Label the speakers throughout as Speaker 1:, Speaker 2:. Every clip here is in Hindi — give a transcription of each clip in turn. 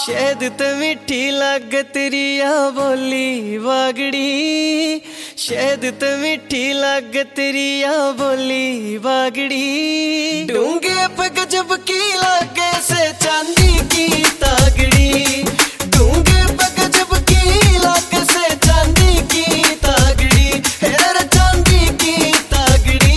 Speaker 1: शहद ते मीठी लागे तेरी आ बोली बागड़ी, शहद ते मीठी लागे तेरी आ बोली बागड़ी। डूंगे पे गजब की लागे से चांदी की तागड़ी, डूंगे पे गजब की लागे से चांदी की तागड़ी, हेर चांदी की तागड़ी।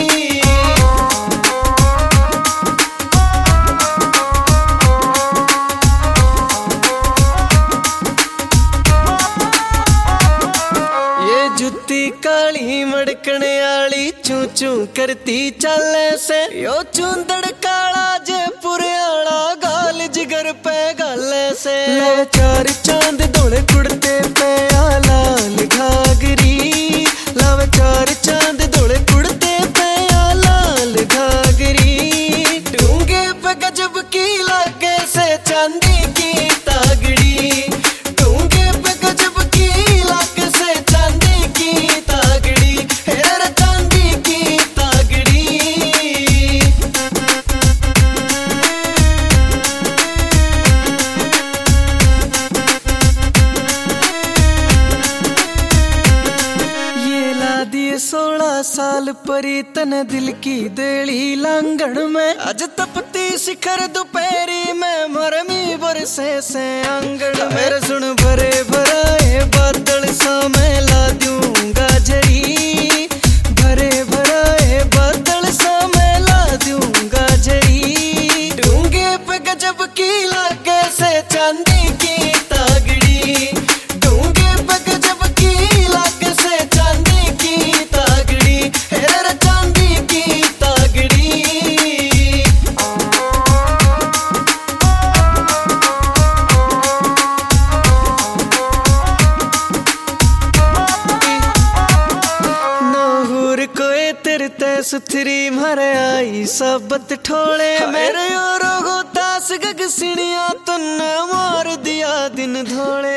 Speaker 1: जुत्ती काली मड़कने आली चू चू करती चाले से, यो चूंदड़ काला जे पुरयाला गाल जिगर पे गाले से। ले चार चांद धोले कुड़ते पे लाल घाघरी, लावे चार चांद धोले कुड़ते पे लाल घाघरी। डूंगे पे गजब की लागे से चांदी की तागड़ी, डूंगे पे गजब की लागे से चांदी की तागड़ी, हेर चांदी की तागड़ी। ये ला दिए 16 साल परी तन दिल की देली लांगड़ में, आज तपती शिखर दोपहरी में मरमी बरसे से आंगन। मेरे सुन भरे भराए बादल सा मैं ला दूंगा झरी, भरे भराए बादल सा मैं ला दूंगा झरी। डूंगे पे गजब की लागे से चांदी की तागड़ी, डूंगे पे गजब की लागे से चांदी की तागड़ी, हेर चांदी की तागड़ी। तेरते सुथरी मारे आई सबत ठोले, मेरे और गो तास गग सिणिया तुन्ने मार दिया दिन धोले।